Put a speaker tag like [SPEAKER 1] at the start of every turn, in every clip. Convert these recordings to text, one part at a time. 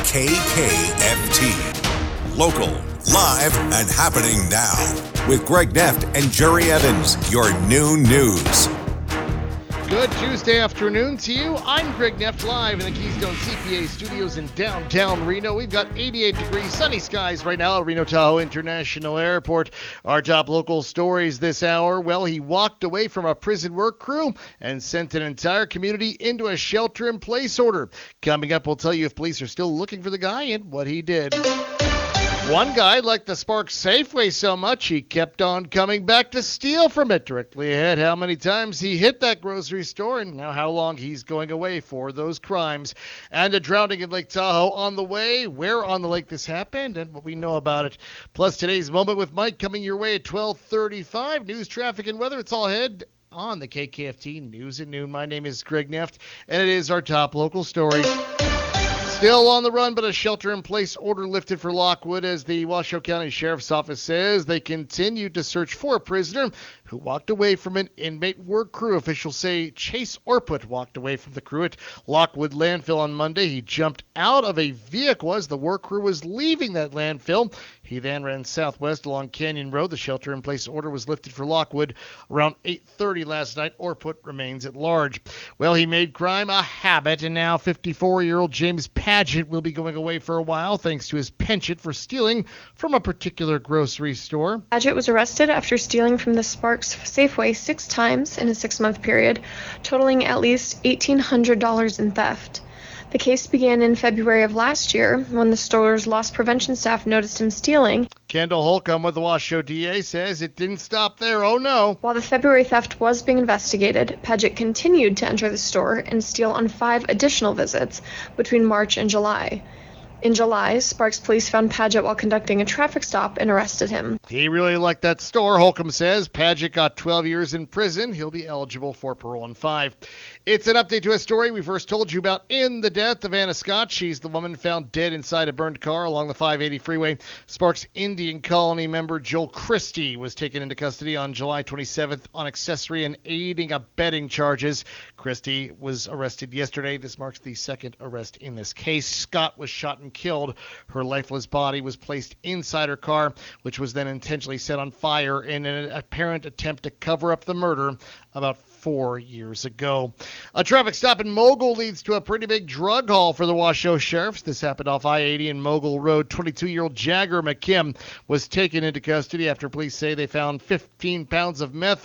[SPEAKER 1] KKFT. Local, live, and happening now. With Greg Neff and Jerry Evans, your noon news.
[SPEAKER 2] Good Tuesday afternoon to you. I'm Greg Neff, live in the Keystone CPA studios in downtown Reno. We've got 88 degrees, sunny skies right now at Reno Tahoe International Airport. Our top local stories this hour. Well, he walked away from a prison work crew and sent an entire community into a shelter-in-place order. Coming up, we'll tell you if police are still looking for the guy and what he did. One guy liked the Sparks Safeway so much he kept on coming back to steal from it. Directly ahead, how many times he hit that grocery store and now how long he's going away for those crimes. And a drowning in Lake Tahoe on the way, where on the lake this happened and what we know about it. Plus today's Moment with Mike coming your way at 12:35. News, traffic, and weather. It's all ahead on the KKFT News at Noon. My name is Greg Neff, and it is our top local story. Still on the run, but a shelter-in-place order lifted for Lockwood as the Washoe County Sheriff's Office says they continue to search for a prisoner who walked away from an inmate work crew. Officials say Chase Orput walked away from the crew at Lockwood Landfill on Monday. He jumped out of a vehicle as the work crew was leaving that landfill. He then ran southwest along Canyon Road. The shelter-in-place order was lifted for Lockwood around 8:30 last night. Orput remains at large. Well, he made crime a habit, and now 54-year-old James Padgett will be going away for a while thanks to his penchant for stealing from a particular grocery store.
[SPEAKER 3] Padgett was arrested after stealing from the Sparks Safeway 6 times in a 6-month period, totaling at least $1,800 in theft. The case began in February of last year when the store's loss prevention staff noticed him stealing.
[SPEAKER 2] Kendall Holcomb with the Washoe DA says it didn't stop there. Oh no.
[SPEAKER 3] While the February theft was being investigated, Padgett continued to enter the store and steal on 5 additional visits between March and July. In July, Sparks police found Padgett while conducting a traffic stop and arrested him.
[SPEAKER 2] He really liked that store, Holcomb says. Padgett got 12 years in prison. He'll be eligible for parole in 5. It's an update to a story we first told you about in the death of Anna Scott. She's the woman found dead inside a burned car along the 580 freeway. Sparks Indian Colony member Joel Christie was taken into custody on July 27th on accessory and aiding abetting charges. Christie was arrested yesterday. This marks the second arrest in this case. Scott was shot and killed. Her lifeless body was placed inside her car, which was then intentionally set on fire in an apparent attempt to cover up the murder about 4 years ago. A traffic stop in Mogul leads to a pretty big drug haul for the Washoe Sheriffs. This happened off I-80 and Mogul Road. 22-year-old Jagger McKim was taken into custody after police say they found 15 pounds of meth,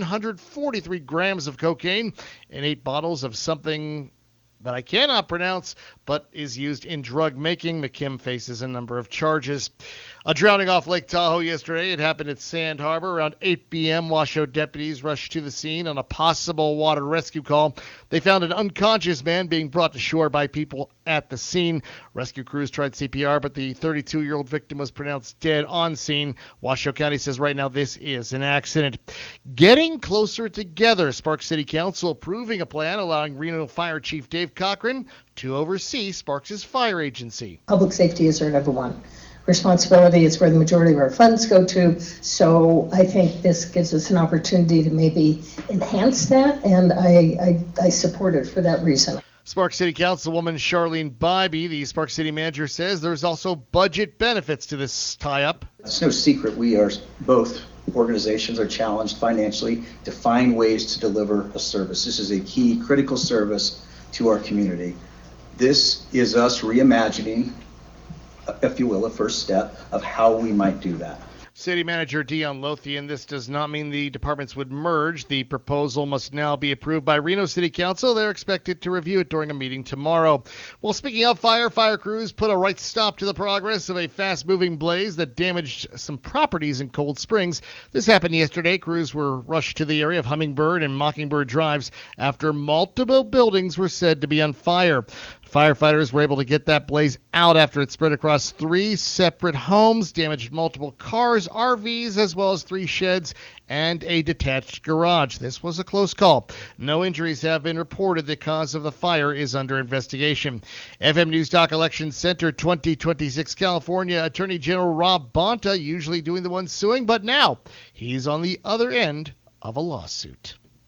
[SPEAKER 2] 143 grams of cocaine, and 8 bottles of something that I cannot pronounce, but is used in drug making. McKim faces a number of charges. A drowning off Lake Tahoe yesterday. It happened at Sand Harbor around 8 p.m. Washoe deputies rushed to the scene on a possible water rescue call. They found an unconscious man being brought to shore by people at the scene. Rescue crews tried CPR, but the 32-year-old victim was pronounced dead on scene. Washoe County says right now this is an accident. Getting closer together. Sparks City Council approving a plan allowing Reno Fire Chief Dave Cochran to oversee Sparks' fire agency.
[SPEAKER 4] Public safety is our number one responsibility. It's where the majority of our funds go to. So I think this gives us an opportunity to maybe enhance that, and I support it for that reason.
[SPEAKER 2] Sparks City Councilwoman Charlene Bybee, the Sparks City manager, says there's also budget benefits to this tie-up.
[SPEAKER 5] It's no secret both organizations are challenged financially to find ways to deliver a service. This is a key critical service to our community. This is us reimagining, if you will, a first step of how we might do that.
[SPEAKER 2] City Manager Dion Lothian, this does not mean the departments would merge. The proposal must now be approved by Reno City Council. They're expected to review it during a meeting tomorrow. Well, speaking of fire crews put a right stop to the progress of a fast-moving blaze that damaged some properties in Cold Springs. This happened yesterday. Crews were rushed to the area of Hummingbird and Mockingbird Drives after multiple buildings were said to be on fire. Firefighters were able to get that blaze out after it spread across 3 separate homes, damaged multiple cars, RVs, as well as 3 sheds and a detached garage. This was a close call. No injuries have been reported. The cause of the fire is under investigation. FM News Talk Election Center 2026 California Attorney General Rob Bonta, usually doing the one suing, but now he's on the other end of a lawsuit.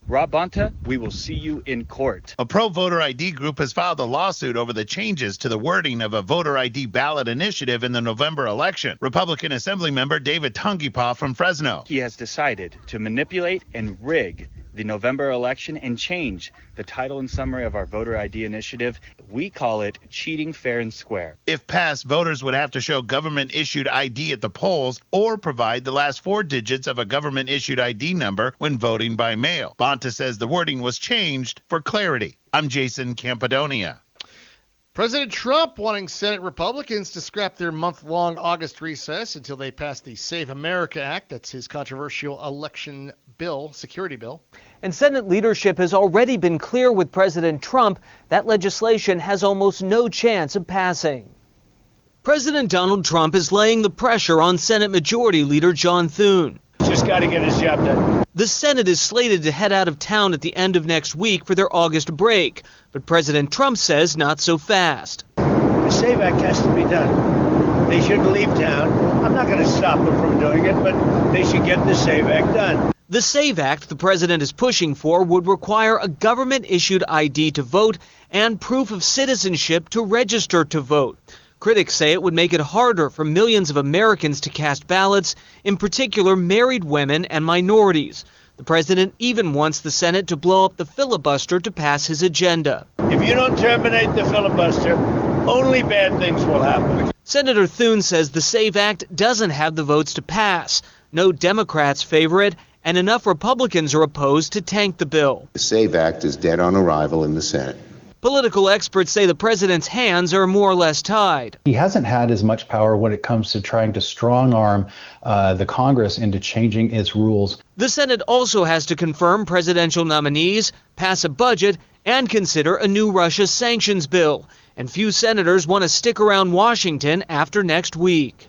[SPEAKER 6] Rob Bonta, we will see you in court.
[SPEAKER 7] A pro-voter ID group has filed a lawsuit over the changes to the wording of a voter ID ballot initiative in the November election. Republican Assemblymember David Tungipaw from Fresno.
[SPEAKER 6] He has decided to manipulate and rig the November election and change the title and summary of our voter ID initiative. We call it cheating fair and square.
[SPEAKER 7] If passed, voters would have to show government-issued ID at the polls or provide the last 4 digits of a government-issued ID number when voting by mail. Bonta says the wording was changed for clarity. I'm Jason Campadonia.
[SPEAKER 2] President Trump wanting Senate Republicans to scrap their month-long August recess until they pass the Save America Act. That's his controversial election bill, security bill.
[SPEAKER 8] And Senate leadership has already been clear with President Trump that legislation has almost no chance of passing. President Donald Trump is laying the pressure on Senate Majority Leader John Thune.
[SPEAKER 9] Just got to get his job done.
[SPEAKER 8] The Senate is slated to head out of town at the end of next week for their August break, but President Trump says not so fast.
[SPEAKER 9] The SAVE Act has to be done. They shouldn't leave town. I'm not going to stop them from doing it, but they should get the SAVE Act done.
[SPEAKER 8] The SAVE Act the president is pushing for would require a government-issued ID to vote and proof of citizenship to register to vote. Critics say it would make it harder for millions of Americans to cast ballots, in particular married women and minorities. The president even wants the Senate to blow up the filibuster to pass his agenda.
[SPEAKER 9] If you don't terminate the filibuster, only bad things will happen.
[SPEAKER 8] Senator Thune says the SAVE Act doesn't have the votes to pass. No Democrats favor it, and enough Republicans are opposed to tank the bill.
[SPEAKER 10] The SAVE Act is dead on arrival in the Senate.
[SPEAKER 8] Political experts say the president's hands are more or less tied.
[SPEAKER 11] He hasn't had as much power when it comes to trying to strong-arm the Congress into changing its rules.
[SPEAKER 8] The Senate also has to confirm presidential nominees, pass a budget, and consider a new Russia sanctions bill. And few senators want to stick around Washington after next week.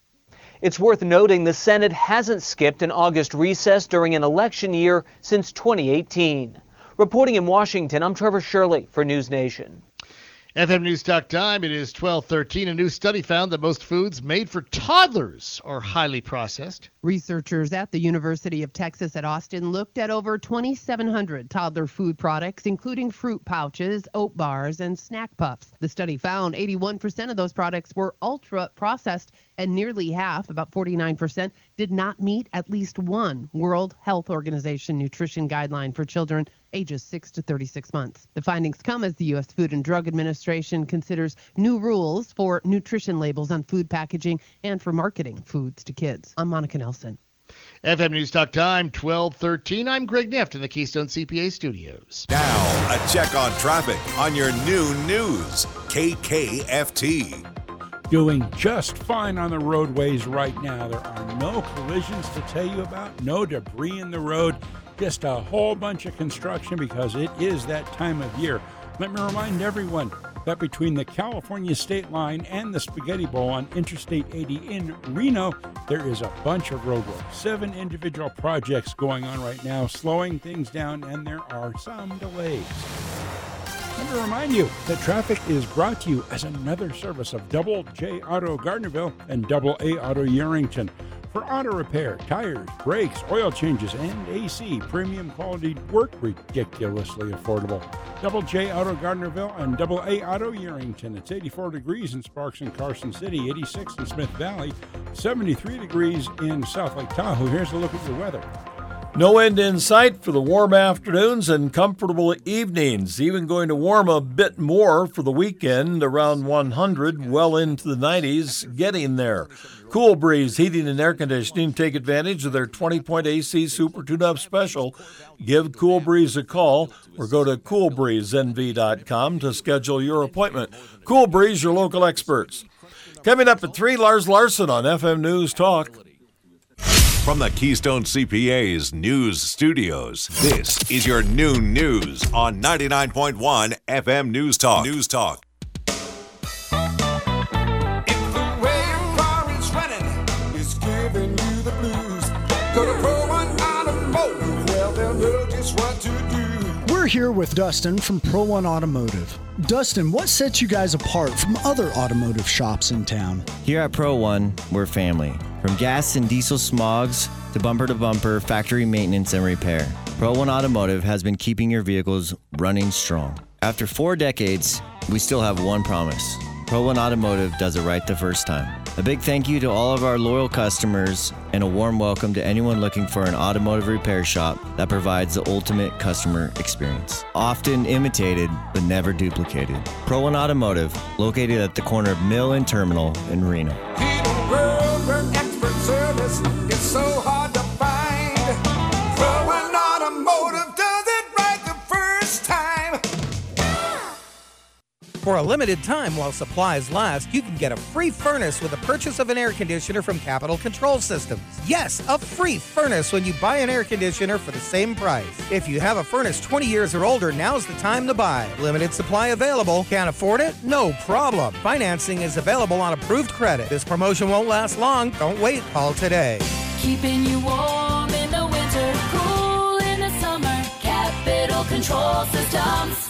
[SPEAKER 8] It's worth noting the Senate hasn't skipped an August recess during an election year since 2018. Reporting in Washington, I'm Trevor Shirley for News Nation.
[SPEAKER 2] FM News Talk time. It is 12:13. A new study found that most foods made for toddlers are highly processed.
[SPEAKER 12] Researchers at the University of Texas at Austin looked at over 2,700 toddler food products, including fruit pouches, oat bars, and snack puffs. The study found 81% of those products were ultra-processed, and nearly half, about 49%, did not meet at least one World Health Organization nutrition guideline for children ages 6 to 36 months. The findings come as the U.S. Food and Drug Administration considers new rules for nutrition labels on food packaging and for marketing foods to kids. I'm Monica Nelson.
[SPEAKER 2] FM News Talk time, 12:13. I'm Greg Neft in the Keystone CPA studios.
[SPEAKER 1] Now, a check on traffic on your noon news, KKFT.
[SPEAKER 13] Doing just fine on the roadways right now. There are no collisions to tell you about, no debris in the road, just a whole bunch of construction because it is that time of year. Let me remind everyone that between the California state line and the Spaghetti Bowl on Interstate 80 in Reno, there is a bunch of roadwork. 7 individual projects going on right now, slowing things down, and there are some delays. Let me remind you that traffic is brought to you as another service of Double J Auto Gardnerville and Double A Auto Yerington. For auto repair, tires, brakes, oil changes, and AC, premium quality work ridiculously affordable. Double J Auto Gardnerville and Double A Auto Yerington. It's 84 degrees in Sparks and Carson City, 86 in Smith Valley, 73 degrees in South Lake Tahoe. Here's a look at your weather.
[SPEAKER 14] No end in sight for the warm afternoons and comfortable evenings, even going to warm a bit more for the weekend, around 100, well into the 90s, getting there. Cool Breeze Heating and Air Conditioning take advantage of their 20-point AC Super Tune-Up Special. Give Cool Breeze a call or go to coolbreezenv.com to schedule your appointment. Cool Breeze, your local experts. Coming up at 3, Lars Larson on FM News Talk.
[SPEAKER 1] From the Keystone CPA's News Studios, this is your noon news on 99.1 FM News Talk. News Talk.
[SPEAKER 15] If the way your car is running is giving you the blues, go to Pro One Automotive, well, they'll know just what to do.
[SPEAKER 16] We're here with Dustin from Pro One Automotive. Dustin, what sets you guys apart from other automotive shops in town?
[SPEAKER 17] Here at Pro One, we're family. From gas and diesel smogs to bumper factory maintenance and repair, Pro One Automotive has been keeping your vehicles running strong. After 4 decades, we still have one promise. Pro One Automotive does it right the first time. A big thank you to all of our loyal customers and a warm welcome to anyone looking for an automotive repair shop that provides the ultimate customer experience. Often imitated, but never duplicated. Pro One Automotive, located at the corner of Mill and Terminal in Reno.
[SPEAKER 15] Expert service is so hard to find. Pro One Automotive does it right the first time.
[SPEAKER 18] For a limited time while supplies last, you can get a free furnace with the purchase of an air conditioner from Capital Control Systems. Yes, a free furnace when you buy an air conditioner for the same price. If you have a furnace 20 years or older, now's the time to buy. Limited supply available. Can't afford it? No problem. Financing is available on approved credit. This promotion won't last long. Don't wait. Call today.
[SPEAKER 19] Keeping you warm in the winter, cool in the summer. Capital Control Systems.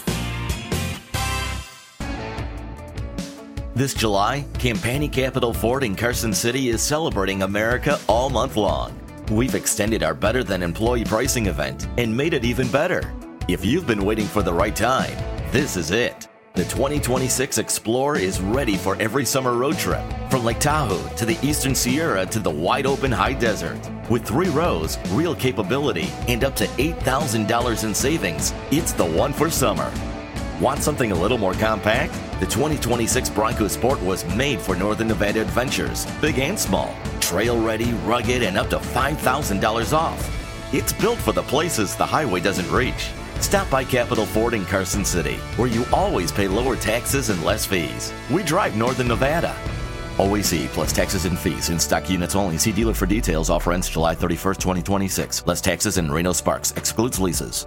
[SPEAKER 20] This July, Campani Capital Ford in Carson City is celebrating America all month long. We've extended our Better Than Employee pricing event and made it even better. If you've been waiting for the right time, this is it. The 2026 Explorer is ready for every summer road trip, from Lake Tahoe to the Eastern Sierra to the wide open high desert. With 3 rows, real capability, and up to $8,000 in savings, it's the one for summer. Want something a little more compact? The 2026 Bronco Sport was made for Northern Nevada adventures, big and small, trail-ready, rugged, and up to $5,000 off. It's built for the places the highway doesn't reach. Stop by Capital Ford in Carson City, where you always pay lower taxes and less fees. We drive Northern Nevada. OAC plus taxes and fees. In stock units only. See dealer for details. Offer ends July 31st, 2026. Less taxes in Reno Sparks. Excludes leases.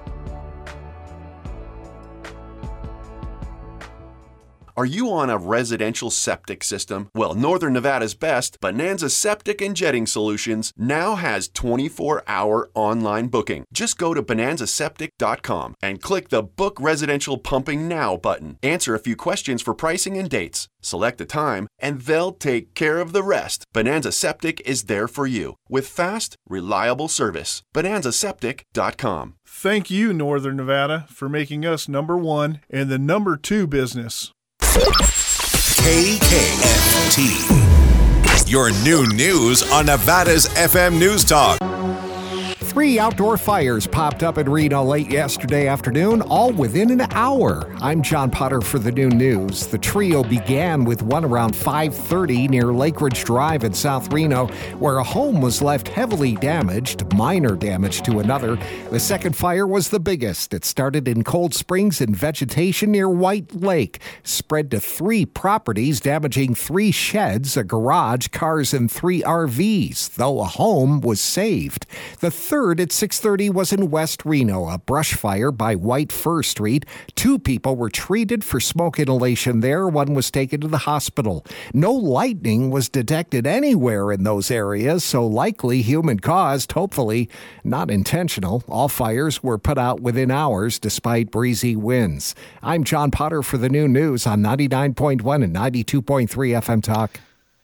[SPEAKER 21] Are you on a residential septic system? Well, Northern Nevada's best, Bonanza Septic and Jetting Solutions, now has 24-hour online booking. Just go to bonanzaseptic.com and click the Book Residential Pumping Now button. Answer a few questions for pricing and dates. Select a time, and they'll take care of the rest. Bonanza Septic is there for you with fast, reliable service. bonanzaseptic.com.
[SPEAKER 22] Thank you, Northern Nevada, for making us number 1 and the number 2 business.
[SPEAKER 1] KKFT. Your new news on Nevada's FM News Talk.
[SPEAKER 23] 3 outdoor fires popped up in Reno late yesterday afternoon, all within an hour. I'm John Potter for the Noon News. The trio began with one around 5:30 near Lake Ridge Drive in South Reno, where a home was left heavily damaged, minor damage to another. The second fire was the biggest. It started in Cold Springs and vegetation near White Lake, spread to 3 properties, damaging 3 sheds, a garage, cars, and 3 RVs, though a home was saved. The third at 6:30 was in West Reno, a brush fire by White Fir Street. 2 people were treated for smoke inhalation there. 1 was taken to the hospital. No lightning was detected anywhere in those areas, so likely human-caused, hopefully not intentional. All fires were put out within hours despite breezy winds. I'm John Potter for the Noon News on 99.1 and 92.3 FM Talk.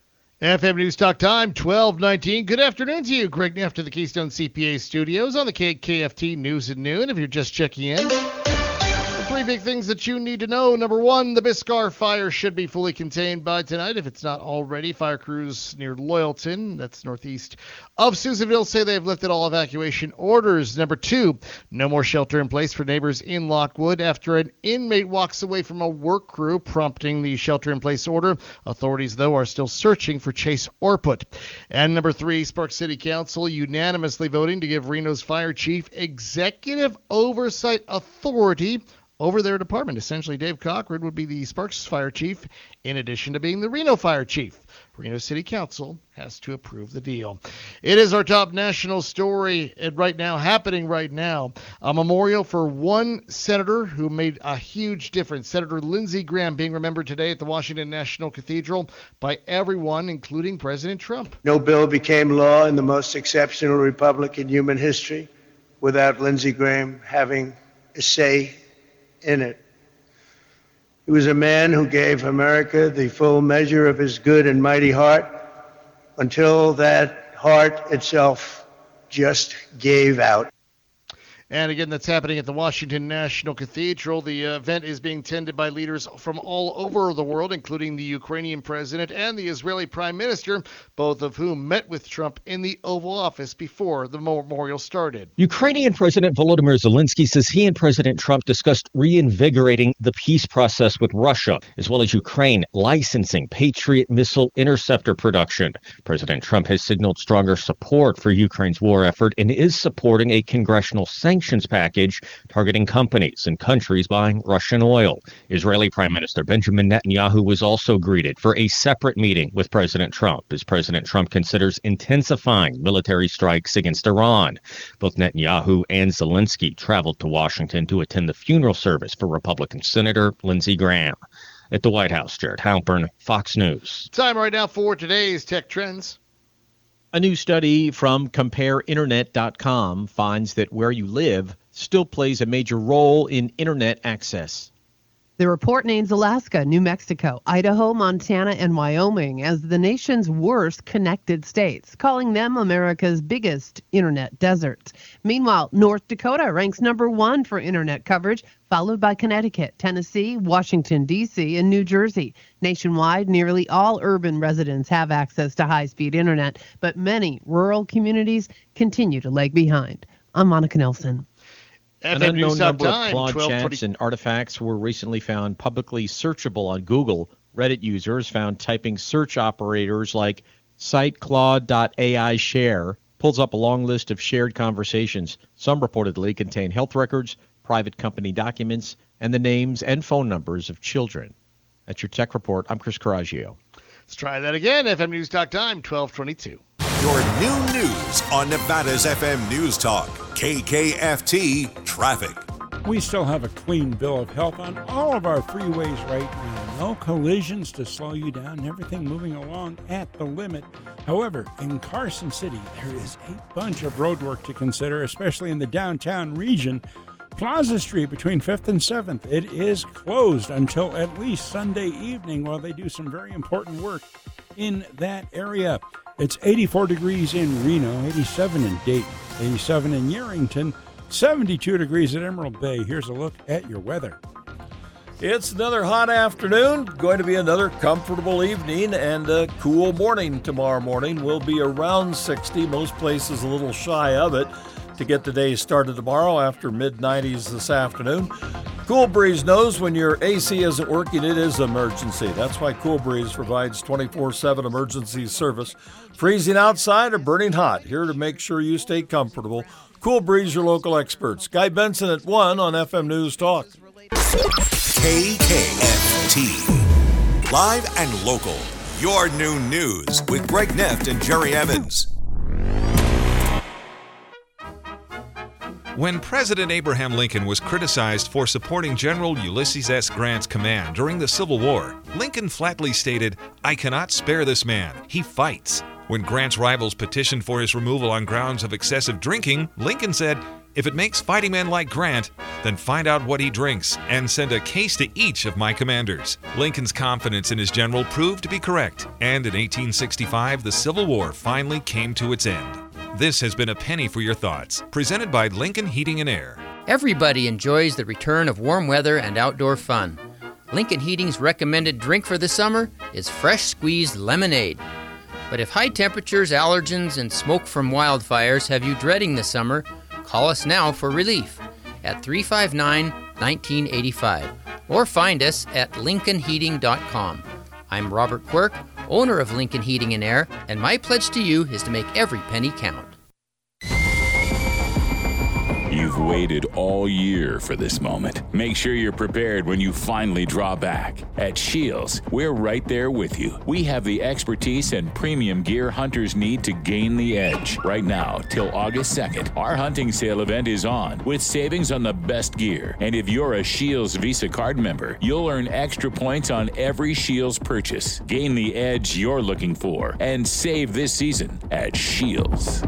[SPEAKER 2] FM News Talk time, 12:19. Good afternoon to you. Greg Neff to the Keystone CPA studios on the KKFT News at Noon. If you're just checking in, the 3 big things that you need to know. Number 1, the Biscar fire should be fully contained by tonight, if it's not already. Fire crews near Loyalton, that's northeast of Susanville, say they've lifted all evacuation orders. Number 2, no more shelter in place for neighbors in Lockwood after an inmate walks away from a work crew, prompting the shelter in place order. Authorities, though, are still searching for Chase Orput. And number 3, Sparks City Council unanimously voting to give Reno's fire chief executive oversight authority over their department. Essentially, Dave Cochran would be the Sparks fire chief in addition to being the Reno fire chief. Reno City Council has to approve the deal. It is our top national story happening right now. A memorial for one senator who made a huge difference. Senator Lindsey Graham being remembered today at the Washington National Cathedral by everyone, including President Trump.
[SPEAKER 9] No bill became law in the most exceptional republic in human history without Lindsey Graham having a say in it. He was a man who gave America the full measure of his good and mighty heart until that heart itself just gave out.
[SPEAKER 2] And again, that's happening at the Washington National Cathedral. The event is being attended by leaders from all over the world, including the Ukrainian president and the Israeli prime minister, both of whom met with Trump in the Oval Office before the memorial started.
[SPEAKER 3] Ukrainian President Volodymyr Zelensky says he and President Trump discussed reinvigorating the peace process with Russia, as well as Ukraine licensing Patriot missile interceptor production. President Trump has signaled stronger support for Ukraine's war effort and is supporting a congressional sanctions package targeting companies and countries buying Russian oil. Israeli Prime Minister Benjamin Netanyahu was also greeted for a separate meeting with President Trump as President Trump considers intensifying military strikes against Iran. Both Netanyahu and Zelensky traveled to Washington to attend the funeral service for Republican Senator Lindsey Graham. At the White House, Jared Halpern, Fox News.
[SPEAKER 2] Time right now for today's Tech Trends.
[SPEAKER 4] A new study from CompareInternet.com finds that where you live still plays a major role in internet access.
[SPEAKER 12] The report names Alaska, New Mexico, Idaho, Montana, and Wyoming as the nation's worst connected states, calling them America's biggest internet deserts. Meanwhile, North Dakota ranks number 1 for internet coverage, followed by Connecticut, Tennessee, Washington, D.C., and New Jersey. Nationwide, nearly all urban residents have access to high-speed internet, but many rural communities continue to lag behind. I'm Monica Nelson.
[SPEAKER 4] An unknown number of Claude chats and artifacts were recently found publicly searchable on Google. Reddit users found typing search operators like citeclaude.ai share pulls up a long list of shared conversations. Some reportedly contain health records, private company documents, and the names and phone numbers of children. That's your Tech Report. I'm Chris Coraggio.
[SPEAKER 2] Let's try that again. FM News Talk Time, 1222.
[SPEAKER 1] Your new news on Nevada's FM News Talk, KKFT Traffic.
[SPEAKER 13] We still have a clean bill of health on all of our freeways right now. No collisions to slow you down, everything moving along at the limit. However, in Carson City, there is a bunch of road work to consider, especially in the downtown region. Plaza Street between 5th and 7th, it is closed until at least Sunday evening while they do some very important work in that area. It's 84 degrees in Reno, 87 in Dayton, 87 in Yerington, 72 degrees at Emerald Bay. Here's a look at your weather.
[SPEAKER 14] It's another hot afternoon, going to be another comfortable evening, and a cool morning tomorrow morning. Will be around 60, most places a little shy of it to get the day started tomorrow after mid-90s this afternoon. Cool Breeze knows when your AC isn't working, it is an emergency. That's why Cool Breeze provides 24/7 emergency service. Freezing outside or burning hot, here to make sure you stay comfortable. Cool Breeze, your local experts. Guy Benson at 1 on FM News Talk.
[SPEAKER 1] KKFT. Live and local. Your new news with Greg Neft and Jerry Evans.
[SPEAKER 5] When President Abraham Lincoln was criticized for supporting General Ulysses S. Grant's command during the Civil War, Lincoln flatly stated, "I cannot spare this man. He fights." When Grant's rivals petitioned for his removal on grounds of excessive drinking, Lincoln said, "If it makes fighting men like Grant, then find out what he drinks and send a case to each of my commanders." Lincoln's confidence in his general proved to be correct, and in 1865, the Civil War finally came to its end. This has been A Penny for Your Thoughts, presented by Lincoln Heating and Air.
[SPEAKER 24] Everybody enjoys the return of warm weather and outdoor fun. Lincoln Heating's recommended drink for the summer is fresh squeezed lemonade. But if high temperatures, allergens, and smoke from wildfires have you dreading the summer, call us now for relief at 359-1985 or find us at lincolnheating.com. I'm Robert Quirk, owner of Lincoln Heating and Air, and my pledge to you is to make every penny count.
[SPEAKER 25] You've waited all year for this moment. Make sure you're prepared when you finally draw back. At Shields, we're right there with you. We have the expertise and premium gear hunters need to gain the edge. Right now, till August 2nd, our hunting sale event is on with savings on the best gear. And if you're a Shields Visa card member, you'll earn extra points on every Shields purchase. Gain the edge you're looking for and save this season at Shields.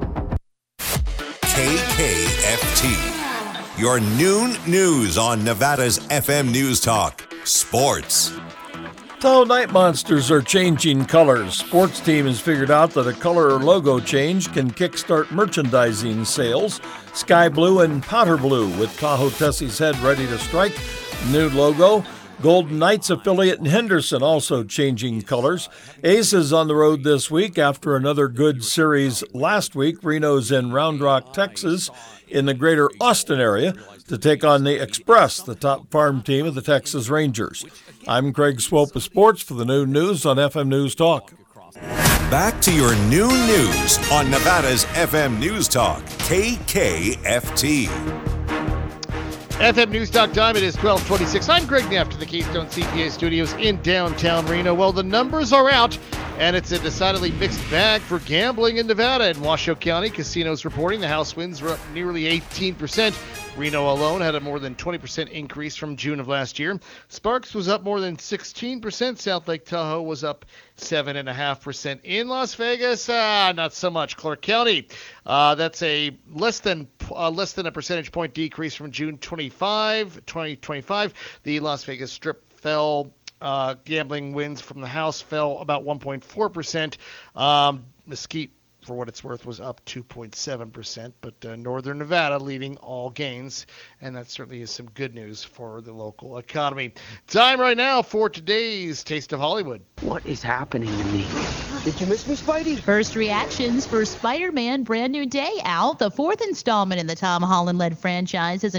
[SPEAKER 1] KKFT. Your noon news on Nevada's FM News Talk. Sports.
[SPEAKER 14] Tahoe Night Monsters are changing colors. Sports team has figured out that a color or logo change can kickstart merchandising sales. Sky blue and powder blue with Tahoe Tessie's head ready to strike. New logo. Golden Knights affiliate in Henderson also changing colors. Aces on the road this week after another good series last week. Reno's in Round Rock, Texas, in the greater Austin area to take on the Express, the top farm team of the Texas Rangers. I'm Craig Swope of Sports for the Noon News on FM News Talk.
[SPEAKER 1] Back to your noon news on Nevada's FM News Talk, KKFT.
[SPEAKER 2] FM News Talk time, it is 12:26. I'm Greg Neff to the Keystone CPA studios in downtown Reno. Well, the numbers are out, and it's a decidedly mixed bag for gambling in Nevada. In Washoe County, casinos reporting the house wins were up nearly 18%. Reno alone had a more than 20% increase from June of last year. Sparks was up more than 16%. South Lake Tahoe was up 7.5%. In Las Vegas, not so much. Clark County, that's a less than a percentage point decrease from June 2025. The Las Vegas Strip fell. Gambling wins from the house fell about 1.4%. Mesquite, for what it's worth, was up 2.7%, but Northern Nevada leading all gains, and that certainly is some good news for the local economy. Time right now for today's Taste of Hollywood.
[SPEAKER 6] What is happening to me? Did you miss me, Spidey?
[SPEAKER 7] First reactions for Spider-Man Brand New Day out. The fourth installment in the Tom Holland-led franchise has a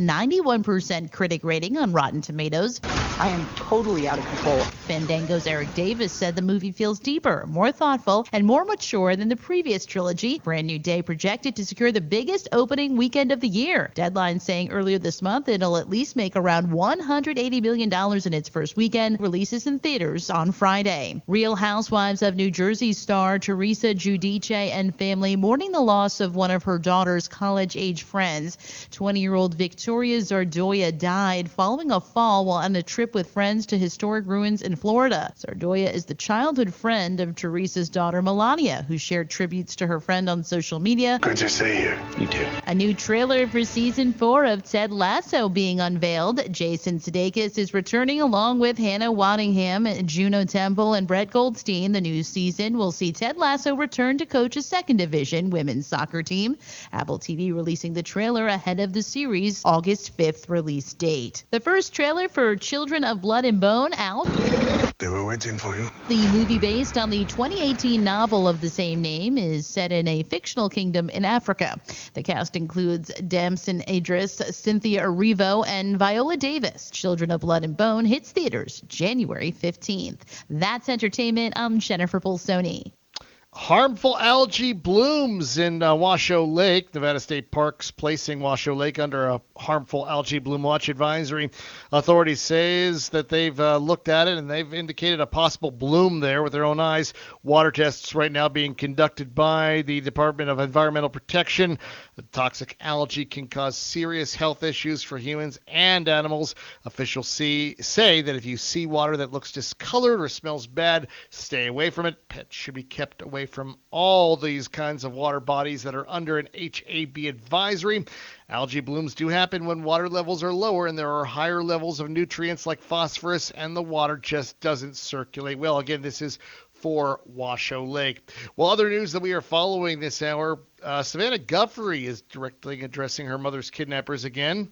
[SPEAKER 7] 91% critic rating on Rotten Tomatoes.
[SPEAKER 6] I am totally out of control.
[SPEAKER 7] Fandango's Eric Davis said the movie feels deeper, more thoughtful, and more mature than the previous trilogy. Brand New Day projected to secure the biggest opening weekend of the year. Deadline saying earlier this month it'll at least make around $180 million in its first weekend. Releases in theaters on Friday. Real Housewives of New Jersey star Teresa Giudice and family mourning the loss of one of her daughter's college-age friends. 20-year-old Victoria Zardoya died following a fall while on a trip with friends to historic ruins in Florida. Zardoya is the childhood friend of Teresa's daughter Melania, who shared tributes to her friend on social media.
[SPEAKER 6] Good to see you. You too.
[SPEAKER 7] A new trailer for season 4 of Ted Lasso being unveiled. Jason Sudeikis is returning along with Hannah Waddingham, Juno Temple, and Brett Goldstein. The new season will see Ted Lasso return to coach a second division women's soccer team. Apple TV releasing the trailer ahead of the series' August 5th release date. The first trailer for Children of Blood and Bone out.
[SPEAKER 6] They were waiting for you.
[SPEAKER 7] The movie, based on the 2018 novel of the same name, is set in a fictional kingdom in Africa. The cast includes Damson Idris, Cynthia Erivo, and Viola Davis. Children of Blood and Bone hits theaters January 15th. That's entertainment. I'm Jennifer Polsoni.
[SPEAKER 2] Harmful algae blooms in Washoe Lake. Nevada State Parks placing Washoe Lake under a harmful algae bloom watch advisory. Authorities says that they've looked at it and they've indicated a possible bloom there with their own eyes. Water tests right now being conducted by the Department of Environmental Protection. The toxic algae can cause serious health issues for humans and animals. Officials say that if you see water that looks discolored or smells bad, stay away from it. Pets should be kept away from all these kinds of water bodies that are under an HAB advisory. Algae blooms do happen when water levels are lower and there are higher levels of nutrients like phosphorus and the water just doesn't circulate well. Again, this is for Washoe Lake. Well, other news that we are following this hour, Savannah Guthrie is directly addressing her mother's kidnappers again.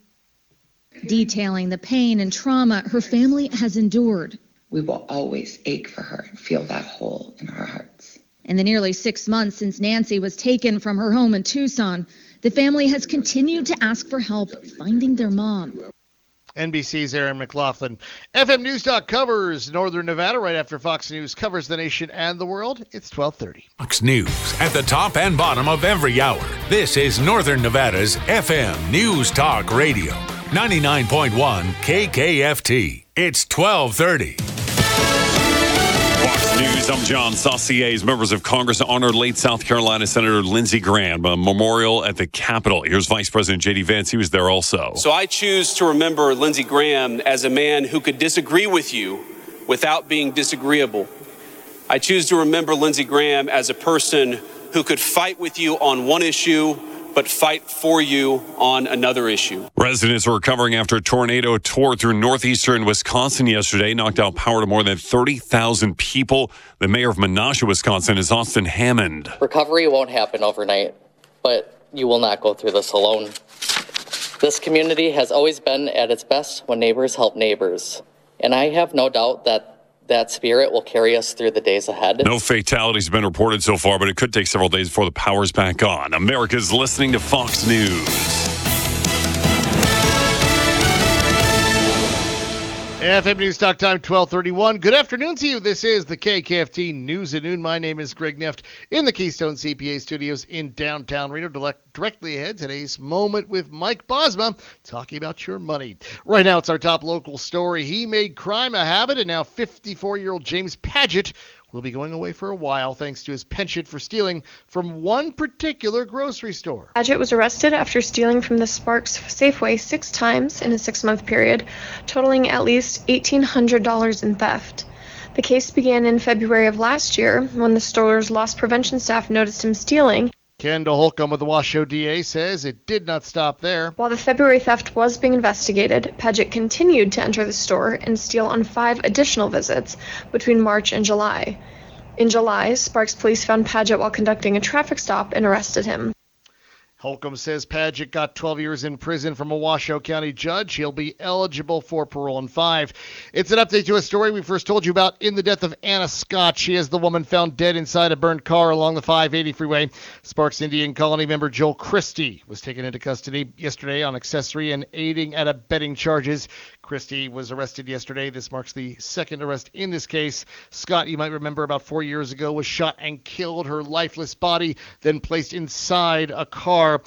[SPEAKER 8] Detailing the pain and trauma her family has endured.
[SPEAKER 10] We will always ache for her and feel that hole in our hearts.
[SPEAKER 8] In the nearly 6 months since Nancy was taken from her home in Tucson, the family has continued to ask for help finding their mom.
[SPEAKER 2] NBC's Aaron McLaughlin. FM News Talk covers Northern Nevada right after Fox News covers the nation and the world. It's 12:30.
[SPEAKER 1] Fox News at the top and bottom of every hour. This is Northern Nevada's FM News Talk Radio. 99.1 KKFT. It's 12:30.
[SPEAKER 11] Fox News, I'm John Saucier. Members of Congress honor late South Carolina Senator Lindsey Graham, a memorial at the Capitol. Here's Vice President J.D. Vance. He was there also.
[SPEAKER 26] So I choose to remember Lindsey Graham as a man who could disagree with you without being disagreeable. I choose to remember Lindsey Graham as a person who could fight with you on one issue but fight for you on another issue.
[SPEAKER 11] Residents are recovering after a tornado tore through northeastern Wisconsin yesterday, knocked out power to more than 30,000 people. The mayor of Menasha, Wisconsin, is Austin Hammond.
[SPEAKER 15] Recovery won't happen overnight, but you will not go through this alone. This community has always been at its best when neighbors help neighbors, and I have no doubt that spirit will carry us through the days ahead.
[SPEAKER 11] No fatalities have been reported so far, but it could take several days before the power's back on. America's listening to Fox News.
[SPEAKER 2] FM News Talk Time, 12:31. Good afternoon to you. This is the KKFT News at Noon. My name is Greg Neft in the Keystone CPA studios in downtown Reno. Directly ahead, today's Moment with Mike Bosma, talking about your money. Right now, it's our top local story. He made crime a habit, and now 54-year-old James Padgett will be going away for a while thanks to his penchant for stealing from one particular grocery store.
[SPEAKER 16] Padgett was arrested after stealing from the Sparks Safeway 6 times in a 6-month period, totaling at least $1,800 in theft. The case began in February of last year when the store's loss prevention staff noticed him stealing.
[SPEAKER 2] Kendall Holcomb of the Washoe DA says it did not stop there.
[SPEAKER 16] While the February theft was being investigated, Padgett continued to enter the store and steal on 5 additional visits between March and July. In July, Sparks police found Padgett while conducting a traffic stop and arrested him.
[SPEAKER 2] Holcomb says Padgett got 12 years in prison from a Washoe County judge. He'll be eligible for parole in 5. It's an update to a story we first told you about in the death of Anna Scott. She is the woman found dead inside a burned car along the 580 freeway. Sparks Indian Colony member Joel Christie was taken into custody yesterday on accessory and aiding and abetting charges. Christie was arrested yesterday. This marks the second arrest in this case. Scott, you might remember, about 4 years ago, was shot and killed. Her lifeless body then placed inside a car,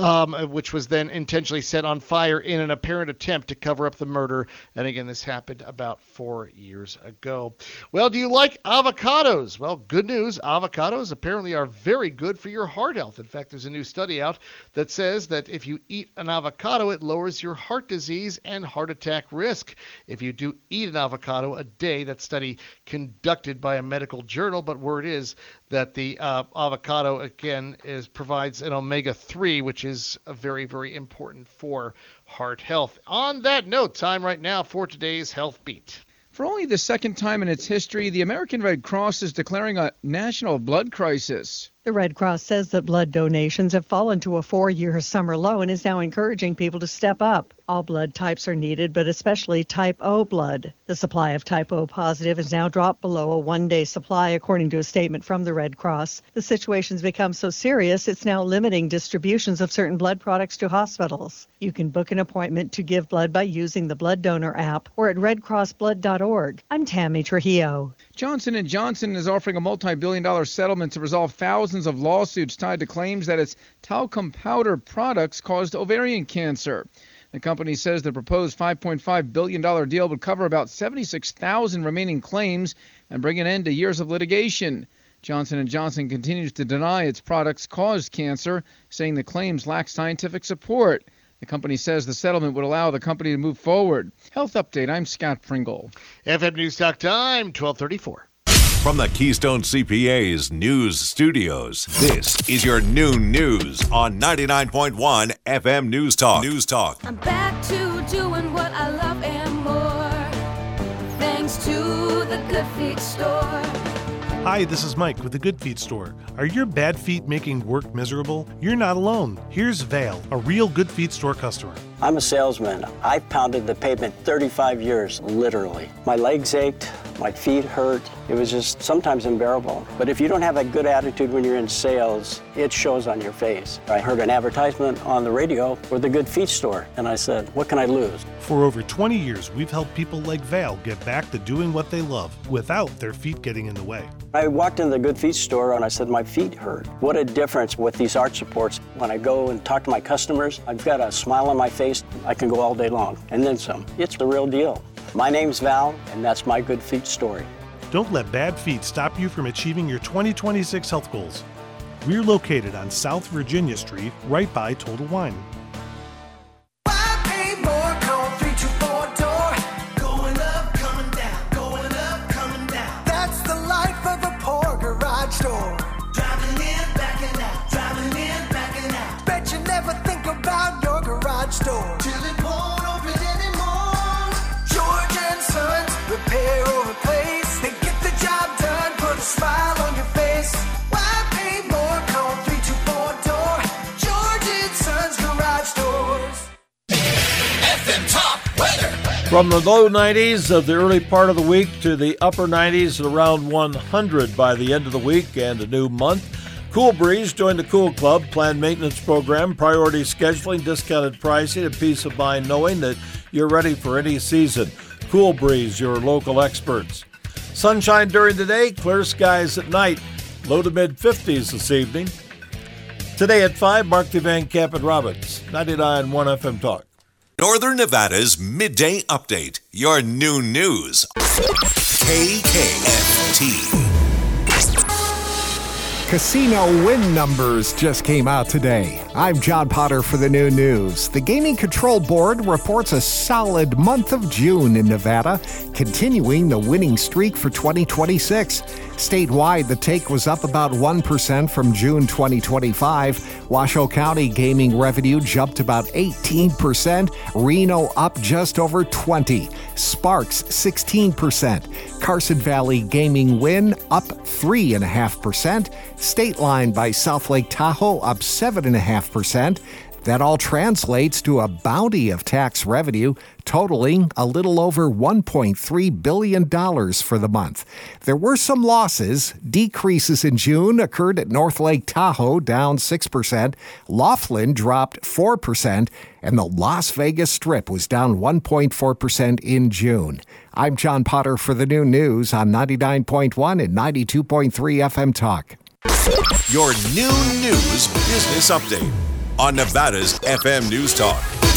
[SPEAKER 2] which was then intentionally set on fire in an apparent attempt to cover up the murder. And again, this happened about 4 years ago. Well, do you like avocados? Well, good news. Avocados apparently are very good for your heart health. In fact, there's a new study out that says that if you eat an avocado, it lowers your heart disease and heart attack risk. If you do eat an avocado a day, that study conducted by a medical journal, but word is that the avocado, again, provides an omega-3, which is very, very important for heart health. On that note, time right now for today's Health Beat.
[SPEAKER 17] For only the second time in its history, the American Red Cross is declaring a national blood crisis.
[SPEAKER 18] The Red Cross says that blood donations have fallen to a 4-year summer low and is now encouraging people to step up. All blood types are needed, but especially type O blood. The supply of type O positive has now dropped below a one-day supply, according to a statement from the Red Cross. The situation's become so serious, it's now limiting distributions of certain blood products to hospitals. You can book an appointment to give blood by using the Blood Donor app or at redcrossblood.org. I'm Tammy Trujillo.
[SPEAKER 17] Johnson & Johnson is offering a multi-billion-dollar settlement to resolve thousands of lawsuits tied to claims that its talcum powder products caused ovarian cancer. The company says the proposed $5.5 billion deal would cover about 76,000 remaining claims and bring an end to years of litigation. Johnson & Johnson continues to deny its products caused cancer, saying the claims lack scientific support. The company says the settlement would allow the company to move forward. Health Update, I'm Scott Pringle.
[SPEAKER 2] FM News Talk Time, 1234.
[SPEAKER 1] From the Keystone CPA's News Studios, this is your noon news on 99.1 FM News Talk. News Talk.
[SPEAKER 19] I'm back to doing what I love and more, thanks to the Good Feet Store.
[SPEAKER 22] Hi, this is Mike with the Good Feet Store. Are your bad feet making work miserable? You're not alone. Here's Vale, a real Good Feet Store customer.
[SPEAKER 20] I'm a salesman. I've pounded the pavement 35 years, literally. My legs ached, my feet hurt. It was just sometimes unbearable. But if you don't have a good attitude when you're in sales, it shows on your face. I heard an advertisement on the radio for the Good Feet Store, and I said, what can I lose?
[SPEAKER 22] For over 20 years, we've helped people like Val get back to doing what they love without their feet getting in the way.
[SPEAKER 20] I walked in the Good Feet Store and I said, my feet hurt. What a difference with these arch supports. When I go and talk to my customers, I've got a smile on my face. I can go all day long, and then some. It's the real deal. My name's Val, and that's my Good Feet story.
[SPEAKER 22] Don't let bad feet stop you from achieving your 2026 health goals. We're located on South Virginia Street, right by Total Wine.
[SPEAKER 19] Driving in, backing out. Bet you
[SPEAKER 3] store. Till it won't open anymore. George and Sons, repair or replace. They get the job done, put a smile on your face. Why pay more? Call 324-DOOR. George and Sons Garage Doors.
[SPEAKER 4] FM Top Weather.
[SPEAKER 14] From the low 90s of the early part of the week to the upper 90s at around 100 by the end of the week and a new month. Cool Breeze joined the Cool Club, planned maintenance program, priority scheduling, discounted pricing, and peace of mind knowing that you're ready for any season. Cool Breeze, your local experts. Sunshine during the day, clear skies at night. Low to mid 50s this evening. Today at 5, Mark Van Camp and Robbins, 99.1 FM Talk.
[SPEAKER 9] Northern Nevada's Midday Update. Your new news. KKFT.
[SPEAKER 12] Casino win numbers just came out today. I'm John Potter for the new news. The Gaming Control Board reports a solid month of June in Nevada, continuing the winning streak for 2026. Statewide, the take was up about 1% from June 2025. Washoe County gaming revenue jumped about 18%. Reno up just over 20%. Sparks 16%. Carson Valley gaming win up 3.5%. State Line by South Lake Tahoe up 7.5%. That all translates to a bounty of tax revenue totaling a little over $1.3 billion for the month. There were some losses. Decreases in June occurred at North Lake Tahoe, down 6%. Laughlin dropped 4%, and the Las Vegas Strip was down 1.4% in June. I'm John Potter for the new news on 99.1 and 92.3 FM Talk.
[SPEAKER 9] Your new news business update on Nevada's FM News Talk,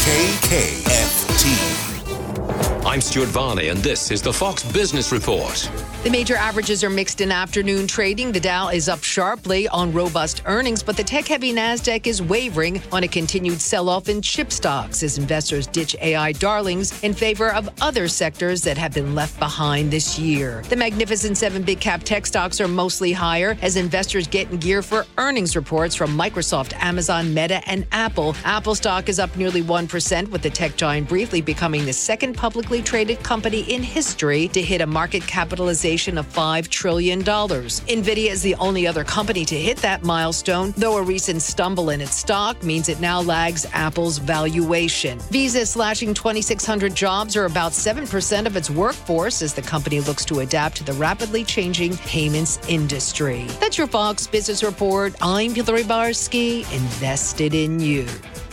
[SPEAKER 9] KKFT.
[SPEAKER 4] I'm Stuart Varney, and this is the Fox Business Report.
[SPEAKER 21] The major averages are mixed in afternoon trading. The Dow is up sharply on robust earnings, but the tech-heavy Nasdaq is wavering on a continued sell-off in chip stocks as investors ditch AI darlings in favor of other sectors that have been left behind this year. The Magnificent Seven big-cap tech stocks are mostly higher as investors get in gear for earnings reports from Microsoft, Amazon, Meta, and Apple. Apple stock is up nearly 1%, with the tech giant briefly becoming the second publicly traded company in history to hit a market capitalization of $5 trillion. NVIDIA is the only other company to hit that milestone, though a recent stumble in its stock means it now lags Apple's valuation. Visa is slashing 2,600 jobs, or about 7% of its workforce, as the company looks to adapt to the rapidly changing payments industry. That's your Fox Business Report. I'm Hillary Barsky, invested in you.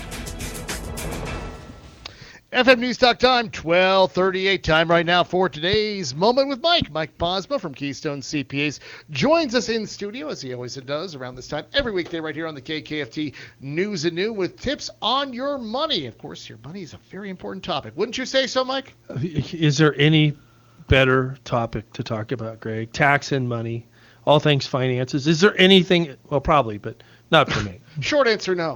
[SPEAKER 2] FM News Talk time, 12:38 time right now for today's Moment with Mike. Mike Bosma from Keystone CPAs joins us in studio, as he always does around this time, every weekday right here on the KKFT News and New with tips on your money. Of course, your money is a very important topic. Wouldn't you say so, Mike?
[SPEAKER 23] Is there any better topic to talk about, Greg? Tax and money, all things finances. Is there anything? Well, probably, but not for me.
[SPEAKER 2] Short answer, no.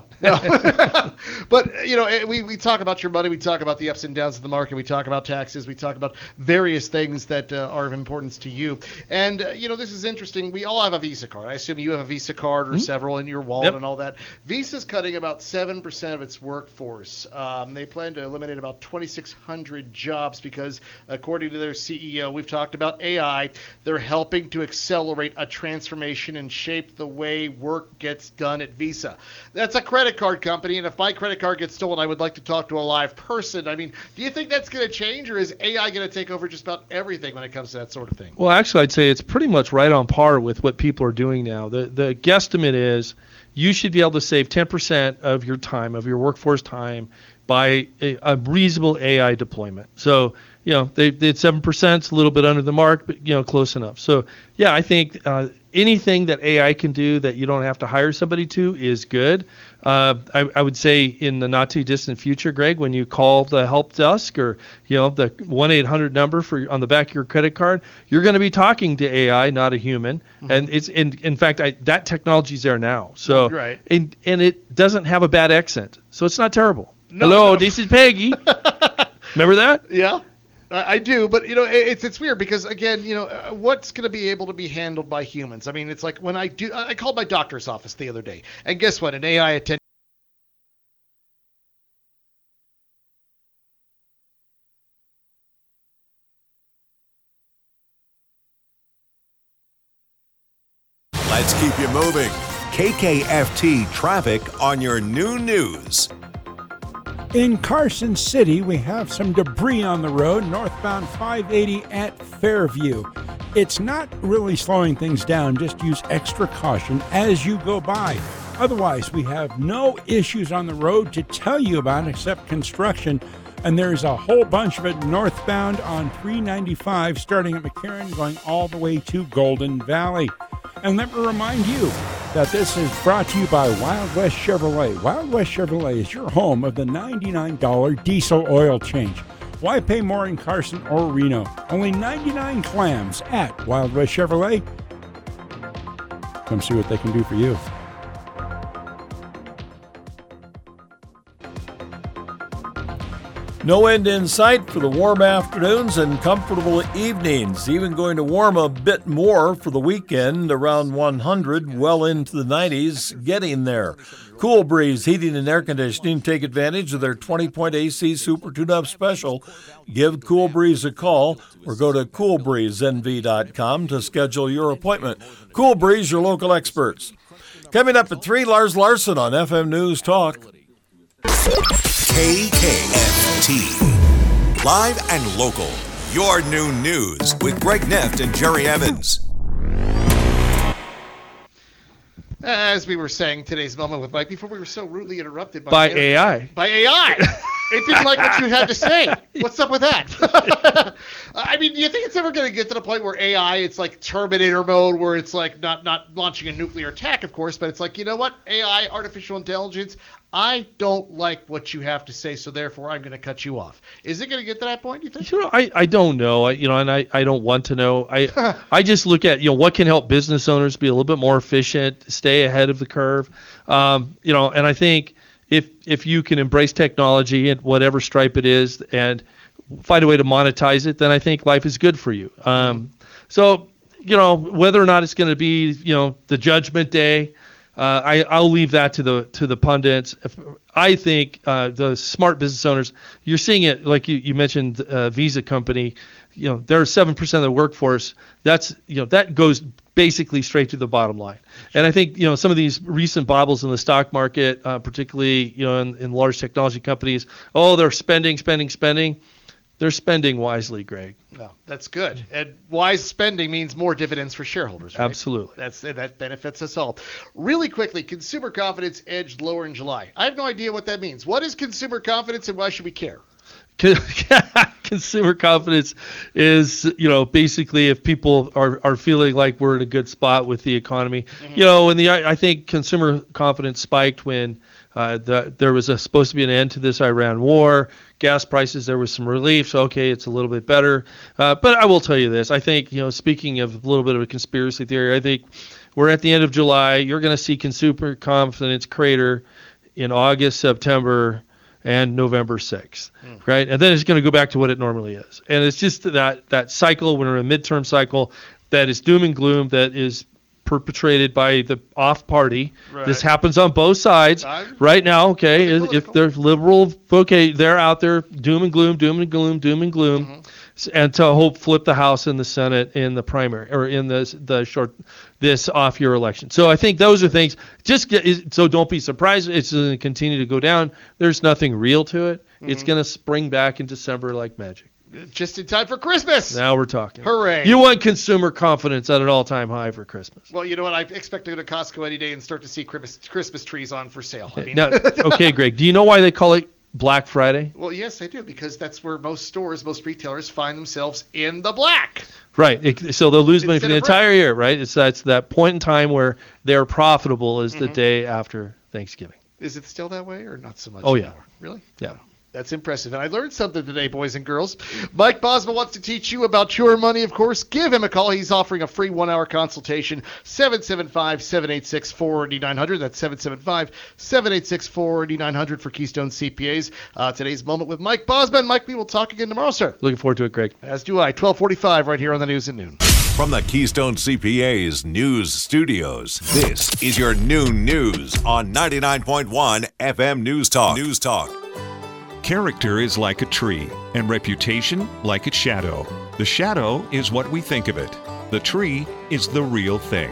[SPEAKER 2] But, you know, we talk about your money. We talk about the ups and downs of the market. We talk about taxes. We talk about various things that are of importance to you. And, you know, this is interesting. We all have a Visa card. I assume you have a Visa card or several in your wallet and all that. Visa's cutting about 7% of its workforce. They plan to eliminate about 2,600 jobs because, according to their CEO, we've talked about AI, they're helping to accelerate a transformation and shape the way work gets done at Visa. That's a credit card company, and if my credit card gets stolen, I would like to talk to a live person. I mean, do you think that's going to change, or is AI going to take over just about everything when it comes to that sort of thing?
[SPEAKER 23] Well, actually, I'd say it's pretty much right on par with what people are doing now. The guesstimate is you should be able to save 10% of your time, of your workforce time, by a reasonable AI deployment. So, you know, they did 7%, it's a little bit under the mark, but, you know, close enough. So, yeah, I think anything that AI can do that you don't have to hire somebody to is good. I would say in the not too distant future, Greg, when you call the help desk or, you know, the 1-800 number for on the back of your credit card, you're going to be talking to AI, not a human. Mm-hmm. And it's in fact, that technology's there now. So, right. And it doesn't have a bad accent, so it's not terrible. Hello, this is Peggy. Remember that?
[SPEAKER 2] Yeah. I do, but, you know, it's weird because, again, you know, what's going to be able to be handled by humans? I mean, it's like when I called my doctor's office the other day, and guess what? An AI attendant
[SPEAKER 9] Let's keep you moving. KKFT traffic on your new news.
[SPEAKER 5] In Carson City, we have some debris on the road, northbound 580 at Fairview. It's not really slowing things down. Just use extra caution as you go by. Otherwise, we have no issues on the road to tell you about except construction. And there's a whole bunch of it northbound on 395, starting at McCarran, going all the way to Golden Valley. And let me remind you that this is brought to you by Wild West Chevrolet. Wild West Chevrolet is your home of the $99 diesel oil change. Why pay more in Carson or Reno? Only 99 clams at Wild West Chevrolet. Come see what they can do for you.
[SPEAKER 14] No end in sight for the warm afternoons and comfortable evenings. Even going to warm a bit more for the weekend, around 100, well into the 90s, getting there. Cool Breeze Heating and Air Conditioning. Take advantage of their 20-point AC Super Tune-Up Special. Give Cool Breeze a call or go to coolbreezenv.com to schedule your appointment. Cool Breeze, your local experts. Coming up at 3, Lars Larson on FM News Talk.
[SPEAKER 9] KKFT. Live and local. Your new news with Greg Neft and Jerry Evans.
[SPEAKER 2] As we were saying, today's moment with Mike, before we were so rudely interrupted
[SPEAKER 23] by AI.
[SPEAKER 2] By AI. It didn't like what you had to say. What's up with that? I mean, do you think it's ever going to get to the point where AI, it's like Terminator mode, where it's like not launching a nuclear attack, of course, but it's like, you know what? AI, artificial intelligence, I don't like what you have to say, so therefore I'm going to cut you off. Is it going to get to that point, do you think?
[SPEAKER 23] I don't know. And I don't want to know. I just look at, what can help business owners be a little bit more efficient, stay ahead of the curve. And I think if you can embrace technology at whatever stripe it is and find a way to monetize it, then I think life is good for you. So, whether or not it's going to be, the judgment day, I'll leave that to the pundits. I think the smart business owners, you're seeing it like you mentioned, Visa company. They're 7% of the workforce. That goes basically straight to the bottom line. And I think some of these recent bobbles in the stock market, particularly in large technology companies, they're spending. They're spending wisely, Greg.
[SPEAKER 2] Well, that's good. And wise spending means more dividends for shareholders, right?
[SPEAKER 23] Absolutely.
[SPEAKER 2] That benefits us all. Really quickly, consumer confidence edged lower in July. I have no idea what that means. What is consumer confidence and why should we care?
[SPEAKER 23] Consumer confidence is, basically if people are feeling like we're in a good spot with the economy. I think consumer confidence spiked when there was supposed to be an end to this Iran war. Gas prices, there was some relief. So, okay, it's a little bit better. But I will tell you this. I think, speaking of a little bit of a conspiracy theory, I think we're at the end of July. You're going to see consumer confidence crater in August, September, and November 6th, right? And then it's going to go back to what it normally is. And it's just that cycle, when we're in a midterm cycle, that is doom and gloom, that is perpetrated by the off party. Right. This happens on both sides right now, okay? If they're liberal, okay, they're out there, doom and gloom, and to flip the House and the Senate in the primary, or in this off-year election. So I think those are things. So don't be surprised. It's going to continue to go down. There's nothing real to it. It's going to spring back in December like magic.
[SPEAKER 2] Just in time for Christmas.
[SPEAKER 23] Now we're talking.
[SPEAKER 2] Hooray.
[SPEAKER 23] You want consumer confidence at an all-time high for Christmas.
[SPEAKER 2] Well, you know what? I expect to go to Costco any day and start to see Christmas trees on for sale.
[SPEAKER 23] Now, okay, Greg. Do you know why they call it Black Friday?
[SPEAKER 2] Well, yes, I do, because that's where most retailers find themselves in the black.
[SPEAKER 23] Right. So they'll lose money for the entire year, right? That's that point in time where they're profitable is the day after Thanksgiving.
[SPEAKER 2] Is it still that way or not so much
[SPEAKER 23] anymore?
[SPEAKER 2] Yeah. Really?
[SPEAKER 23] Yeah.
[SPEAKER 2] That's impressive. And I learned something today, boys and girls. Mike Bosma wants to teach you about your money, of course. Give him a call. He's offering a free 1-hour consultation, 775-786-4900. That's 775-786-4900 for Keystone CPAs. Today's Moment with Mike Bosma. And Mike, we will talk again tomorrow, sir.
[SPEAKER 23] Looking forward to it, Greg.
[SPEAKER 2] As do I. 12:45 right here on the News at Noon.
[SPEAKER 9] From the Keystone CPA's News Studios, this is your noon news on 99.1 FM News Talk. News Talk.
[SPEAKER 6] Character is like a tree, and reputation like its shadow. The shadow is what we think of it. The tree is the real thing.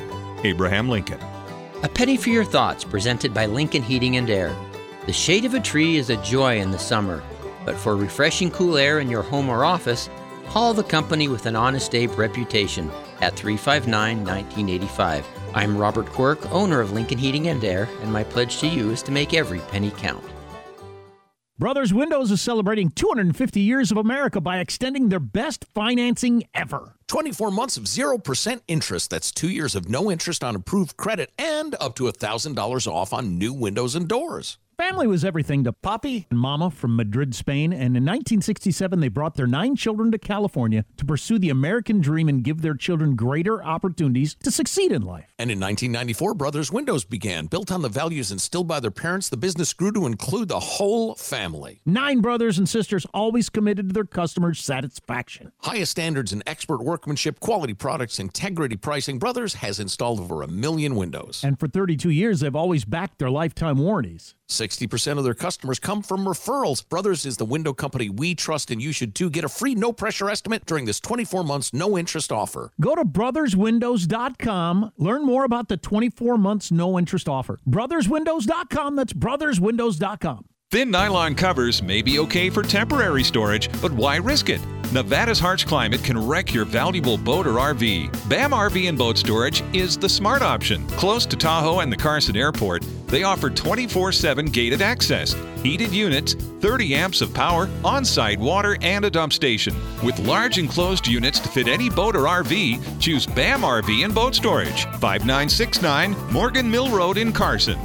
[SPEAKER 6] Abraham Lincoln.
[SPEAKER 7] A penny for your thoughts, presented by Lincoln Heating and Air. The shade of a tree is a joy in the summer, but for refreshing cool air in your home or office, call the company with an Honest Abe reputation at 359-1985. I'm Robert Quirk, owner of Lincoln Heating and Air, and my pledge to you is to make every penny count.
[SPEAKER 8] Brothers Windows is celebrating 250 years of America by extending their best financing ever.
[SPEAKER 10] 24 months of 0% interest. That's 2 years of no interest on approved credit and up to $1,000 off on new windows and doors.
[SPEAKER 8] Family was everything to Papi and Mama from Madrid, Spain, and in 1967 they brought their 9 children to California to pursue the American dream and give their children greater opportunities to succeed in life.
[SPEAKER 10] And in 1994, Brothers Windows began. Built on the values instilled by their parents, the business grew to include the whole family.
[SPEAKER 8] 9 brothers and sisters always committed to their customers' satisfaction.
[SPEAKER 10] Highest standards in expert workmanship, quality products, integrity pricing. Brothers has installed over 1 million windows.
[SPEAKER 8] And for 32 years, they've always backed their lifetime warranties.
[SPEAKER 10] 60% of their customers come from referrals. Brothers is the window company we trust, and you should too. Get a free no-pressure estimate during this 24 months no-interest offer.
[SPEAKER 8] Go to brotherswindows.com. Learn more about the 24 months no-interest offer. Brotherswindows.com. That's brotherswindows.com.
[SPEAKER 6] Thin nylon covers may be okay for temporary storage, but why risk it? Nevada's harsh climate can wreck your valuable boat or RV. BAM RV and Boat Storage is the smart option. Close to Tahoe and the Carson Airport, they offer 24/7 gated access, heated units, 30 amps of power, on-site water, and a dump station. With large enclosed units to fit any boat or RV, choose BAM RV and Boat Storage, 5969 Morgan Mill Road in Carson.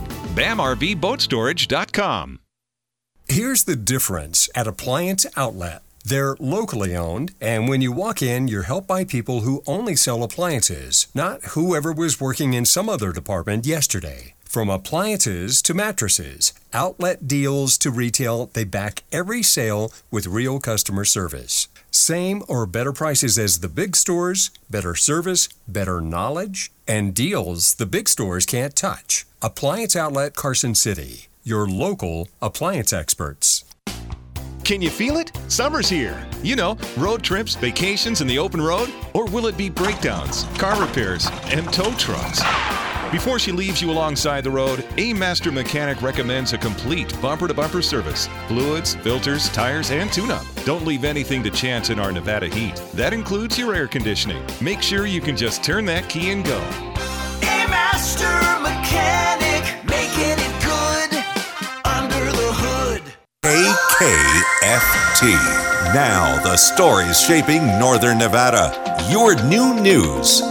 [SPEAKER 6] BAMRVBoatStorage.com.
[SPEAKER 13] Here's the difference at Appliance Outlet. They're locally owned, and when you walk in, you're helped by people who only sell appliances, not whoever was working in some other department yesterday. From appliances to mattresses, outlet deals to retail, they back every sale with real customer service. Same or better prices as the big stores, better service, better knowledge, and deals the big stores can't touch. Appliance Outlet Carson City, your local appliance experts.
[SPEAKER 6] Can you feel it? Summer's here. You know, road trips, vacations, and the open road? Or will it be breakdowns, car repairs, and tow trucks? Before she leaves you alongside the road, A Master Mechanic recommends a complete bumper-to-bumper service. Fluids, filters, tires, and tune-up. Don't leave anything to chance in our Nevada heat. That includes your air conditioning. Make sure you can just turn that key and go.
[SPEAKER 3] A Master Mechanic, making it good under the hood.
[SPEAKER 9] KKFT. Now the stories shaping Northern Nevada. Your new news.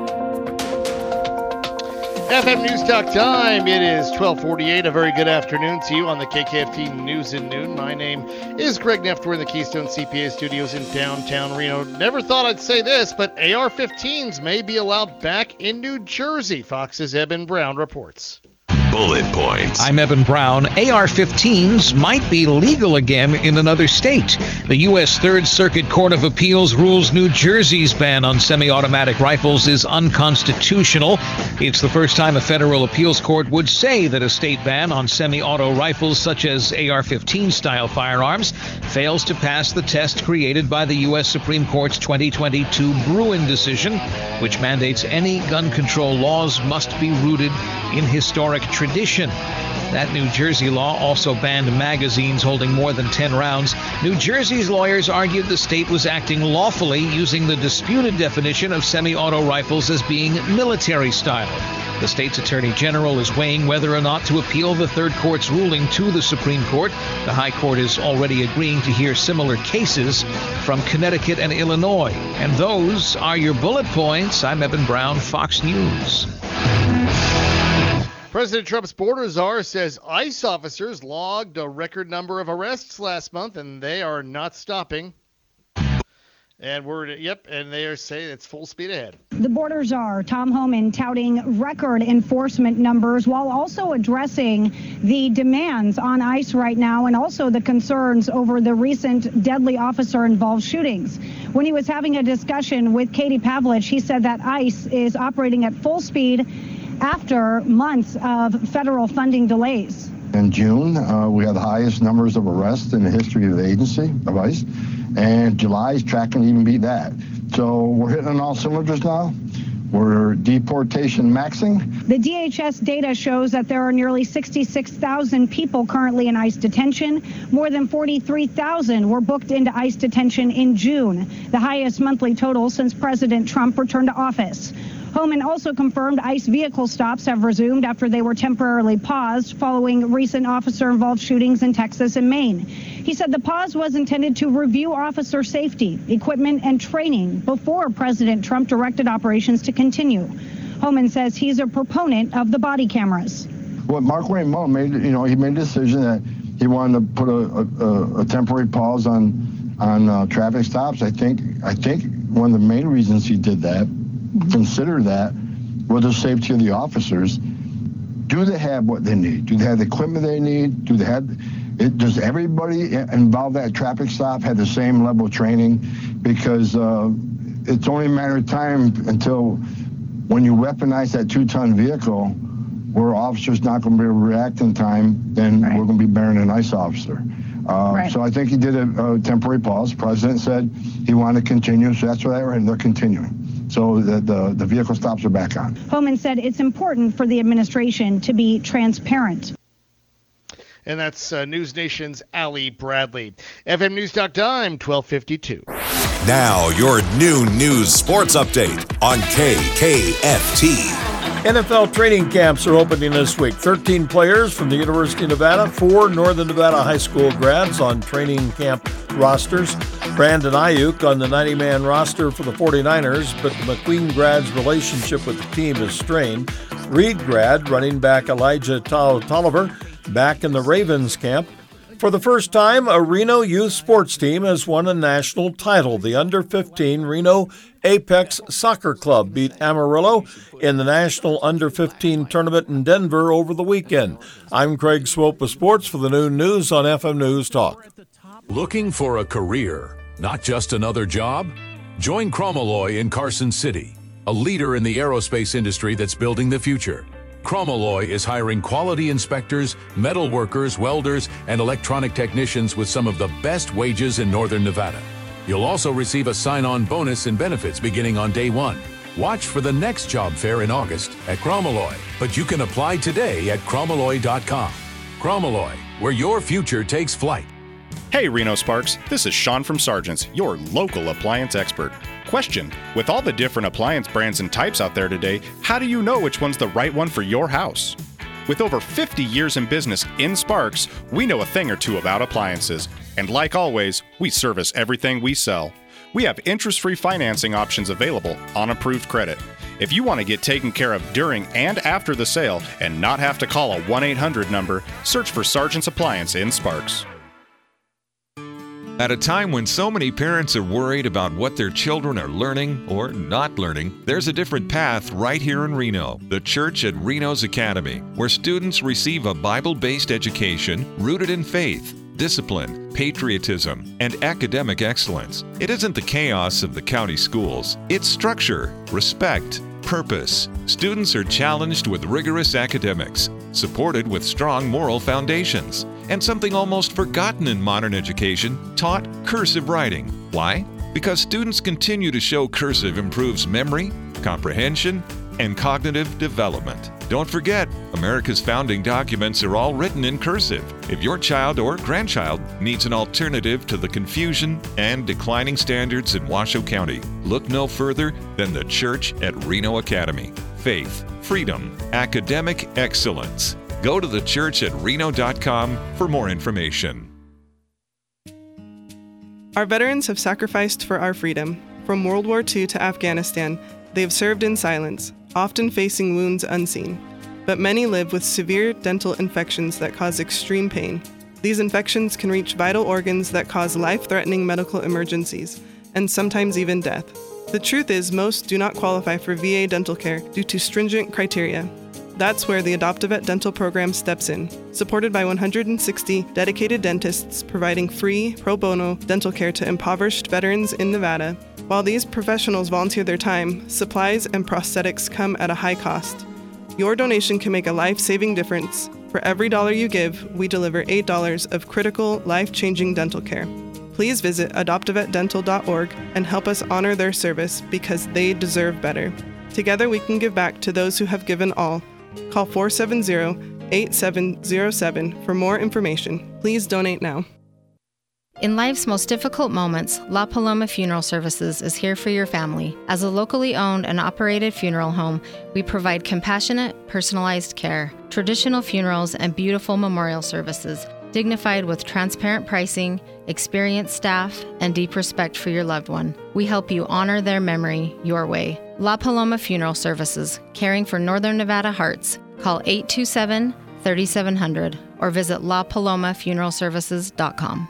[SPEAKER 2] FM News Talk time. It is 12:48. A very good afternoon to you on the KKFT News and Noon. My name is Greg Neff. We're in the Keystone CPA studios in downtown Reno. Never thought I'd say this, but AR-15s may be allowed back in New Jersey. Fox's Eben Brown reports.
[SPEAKER 24] Bullet points.
[SPEAKER 25] I'm Eben Brown. AR-15s might be legal again in another state. The U.S. Third Circuit Court of Appeals rules New Jersey's ban on semi-automatic rifles is unconstitutional. It's the first time a federal appeals court would say that a state ban on semi-auto rifles such as AR-15 style firearms fails to pass the test created by the U.S. Supreme Court's 2022 Bruin decision, which mandates any gun control laws must be rooted in historic tradition. That New Jersey law also banned magazines holding more than 10 rounds. New Jersey's lawyers argued the state was acting lawfully, using the disputed definition of semi-auto rifles as being military style. The state's attorney general is weighing whether or not to appeal the third court's ruling to the Supreme Court. The High Court is already agreeing to hear similar cases from Connecticut and Illinois. And those are your bullet points. I'm Eben Brown, Fox News.
[SPEAKER 2] President Trump's border czar says ICE officers logged a record number of arrests last month, and they are not stopping. And they are saying it's full speed ahead.
[SPEAKER 27] The border czar, Tom Homan, touting record enforcement numbers while also addressing the demands on ICE right now and also the concerns over the recent deadly officer-involved shootings. When he was having a discussion with Katie Pavlich, he said that ICE is operating at full speed after months of federal funding delays.
[SPEAKER 28] In June, we had the highest numbers of arrests in the history of the agency, of ICE, and July is tracking to even beat that. So we're hitting on all cylinders now. We're deportation maxing.
[SPEAKER 27] The DHS data shows that there are nearly 66,000 people currently in ICE detention. More than 43,000 were booked into ICE detention in June, the highest monthly total since President Trump returned to office. Homan also confirmed ICE vehicle stops have resumed after they were temporarily paused following recent officer-involved shootings in Texas and Maine. He said the pause was intended to review officer safety, equipment, and training before President Trump directed operations to continue. Homan says he's a proponent of the body cameras.
[SPEAKER 28] What Mark Wayne Mull made, he made a decision that he wanted to put a temporary pause on traffic stops. I think one of the main reasons he did that, consider that, was the safety of the officers. Do they have what they need? Do they have the equipment they need? Does everybody involved at a traffic stop have the same level of training? Because it's only a matter of time until when you weaponize that 2-ton vehicle, where officers not going to be able to react in time, then we're going to be bearing an ICE officer. So I think he did a temporary pause. The president said he wanted to continue, so that's why they're continuing. So the vehicle stops are back on.
[SPEAKER 27] Homan said it's important for the administration to be transparent.
[SPEAKER 2] And that's News Nation's Ali Bradley. FM News.com, 1252.
[SPEAKER 9] Now, your noon news sports update on KKFT.
[SPEAKER 14] NFL training camps are opening this week. 13 players from the University of Nevada, 4 Northern Nevada high school grads on training camp rosters. Brandon Ayuk on the 90-man roster for the 49ers, but the McQueen grad's relationship with the team is strained. Reed grad running back Elijah Tolliver back in the Ravens camp. For the first time, a Reno youth sports team has won a national title. The under-15 Reno Apex Soccer Club beat Amarillo in the National Under-15 Tournament in Denver over the weekend. I'm Craig Swope with Sports for the Noon News on FM News Talk.
[SPEAKER 1] Looking for a career, not just another job? Join Chromalloy in Carson City, a leader in the aerospace industry that's building the future. Chromalloy is hiring quality inspectors, metal workers, welders, and electronic technicians with some of the best wages in Northern Nevada. You'll also receive a sign-on bonus and benefits beginning on day 1. Watch for the next job fair in August at Chromalloy, but you can apply today at chromalloy.com. Chromalloy, where your future takes flight.
[SPEAKER 11] Hey Reno Sparks, this is Sean from Sargent's, your local appliance expert. Question: with all the different appliance brands and types out there today, how do you know which one's the right one for your house? With over 50 years in business in Sparks, we know a thing or two about appliances. And like always, we service everything we sell. We have interest-free financing options available on approved credit. If you want to get taken care of during and after the sale and not have to call a 1-800 number, search for Sargent's Appliance in Sparks.
[SPEAKER 6] At a time when so many parents are worried about what their children are learning or not learning, there's a different path right here in Reno. The Church at Reno's Academy, where students receive a Bible-based education rooted in faith, discipline, patriotism, and academic excellence. It isn't the chaos of the county schools. It's structure, respect, purpose. Students are challenged with rigorous academics, supported with strong moral foundations, and something almost forgotten in modern education, taught cursive writing. Why? Because students continue to show cursive improves memory, comprehension, and cognitive development. Don't forget, America's founding documents are all written in cursive. If your child or grandchild needs an alternative to the confusion and declining standards in Washoe County, look no further than the Church at Reno Academy. Faith, freedom, academic excellence. Go to thechurchatreno.com for more information.
[SPEAKER 15] Our veterans have sacrificed for our freedom. From World War II to Afghanistan, they have served in silence, often facing wounds unseen. But many live with severe dental infections that cause extreme pain. These infections can reach vital organs that cause life-threatening medical emergencies, and sometimes even death. The truth is, most do not qualify for VA dental care due to stringent criteria. That's where the Adopt-A-Vet dental program steps in, supported by 160 dedicated dentists providing free, pro bono dental care to impoverished veterans in Nevada. While these professionals volunteer their time, supplies and prosthetics come at a high cost. Your donation can make a life-saving difference. For every $1 you give, we deliver $8 of critical, life-changing dental care. Please visit adoptavetdental.org and help us honor their service because they deserve better. Together we can give back to those who have given all. Call 470-8707 for more information. Please donate now.
[SPEAKER 16] In life's most difficult moments, La Paloma Funeral Services is here for your family. As a locally owned and operated funeral home, we provide compassionate, personalized care, traditional funerals, and beautiful memorial services, dignified with transparent pricing, experienced staff, and deep respect for your loved one. We help you honor their memory your way. La Paloma Funeral Services, caring for Northern Nevada hearts. Call 827-3700 or visit lapalomafuneralservices.com.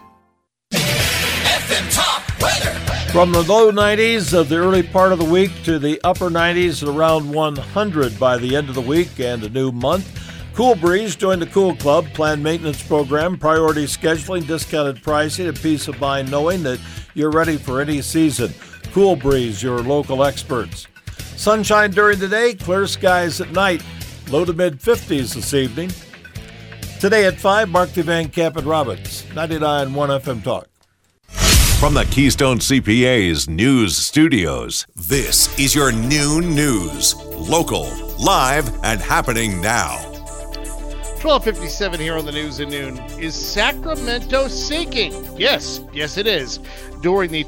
[SPEAKER 3] FM Top Weather.
[SPEAKER 14] From the low 90s of the early part of the week to the upper 90s at around 100 by the end of the week and a new month. Cool Breeze joined the Cool Club, planned maintenance program, priority scheduling, discounted pricing, and peace of mind knowing that you're ready for any season. Cool Breeze, your local experts. Sunshine during the day, clear skies at night. Low to mid 50s this evening. Today at 5, Mark Van Camp and Roberts, 99.1 FM Talk.
[SPEAKER 9] From the Keystone CPA's News Studios, this is your noon news. Local, live, and happening now.
[SPEAKER 2] 12:57 here on the News at Noon. Is Sacramento sinking? Yes, it is. During the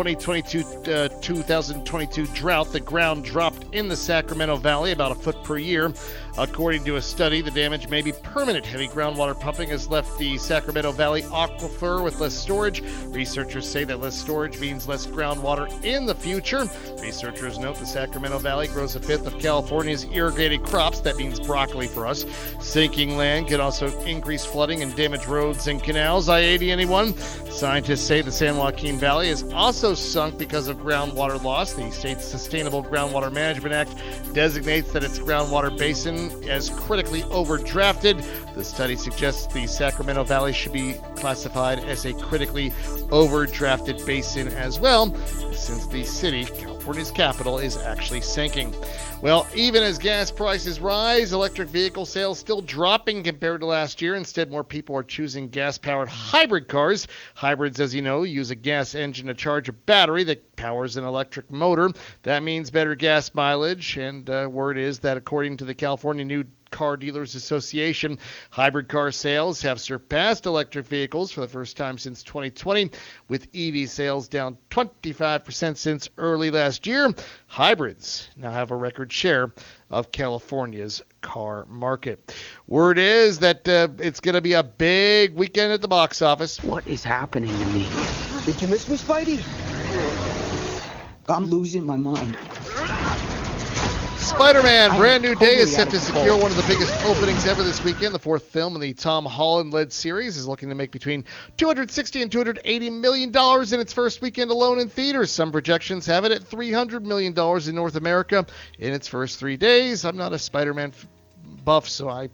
[SPEAKER 2] 2022 drought, the ground dropped in the Sacramento Valley about a foot per year. According to a study, the damage may be permanent. Heavy groundwater pumping has left the Sacramento Valley aquifer with less storage. Researchers say that less storage means less groundwater in the future. Researchers note the Sacramento Valley grows a fifth of California's irrigated crops. That means broccoli for us. Sinking land could also increase flooding and damage roads and canals. I-80, anyone? Scientists say the San Joaquin Valley is also sunk because of groundwater loss. The state's Sustainable Groundwater Management Act designates that its groundwater basin as critically overdrafted. The study suggests the Sacramento Valley should be classified as a critically overdrafted basin as well, since the city, California's capital, is actually sinking. Well, even as gas prices rise, electric vehicle sales still dropping compared to last year. Instead, more people are choosing gas-powered hybrid cars. Hybrids, as you know, use a gas engine to charge a battery that powers an electric motor. That means better gas mileage, and word is that according to the California New Car Dealers Association, hybrid car sales have surpassed electric vehicles for the first time since 2020, with EV sales down 25% since early last year. Hybrids now have a record share of California's car market. Word is that it's going to be a big weekend at the box office.
[SPEAKER 17] What is happening to me? Did you miss me, Spidey? I'm losing my mind.
[SPEAKER 2] Spider-Man Brand New Day is set to secure one of the biggest openings ever this weekend. The fourth film in the Tom Holland-led series is looking to make between $260 and $280 million in its first weekend alone in theaters. Some projections have it at $300 million in North America in its first 3 days. I'm not a Spider-Man buff, so I'd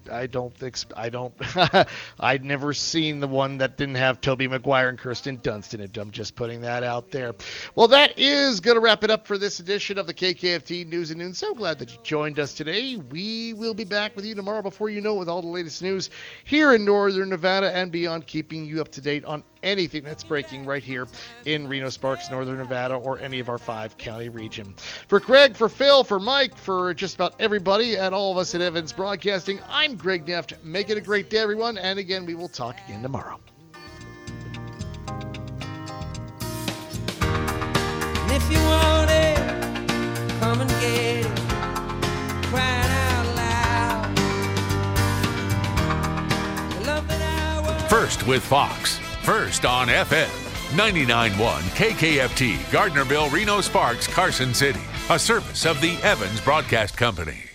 [SPEAKER 2] never seen the one that didn't have Tobey Maguire and Kirsten Dunst in it. I'm just putting that out there. Well, that is going to wrap it up for this edition of the KKFT News at Noon. So glad that you joined us today. We will be back with you tomorrow before you know it with all the latest news here in Northern Nevada and beyond, keeping you up to date on anything that's breaking right here in Reno Sparks, Northern Nevada, or any of our 5-county region. For Greg, for Phil, for Mike, for just about everybody and all of us at Evans Broadcasting, I'm Greg Neft. Make it a great day, everyone. And again, we will talk again tomorrow.
[SPEAKER 3] And if you want it, come and get it. Crying out loud. The love that I was.
[SPEAKER 1] First with Fox. First on FM 99.1 KKFT, Gardnerville, Reno Sparks, Carson City. A service of the Evans Broadcast Company.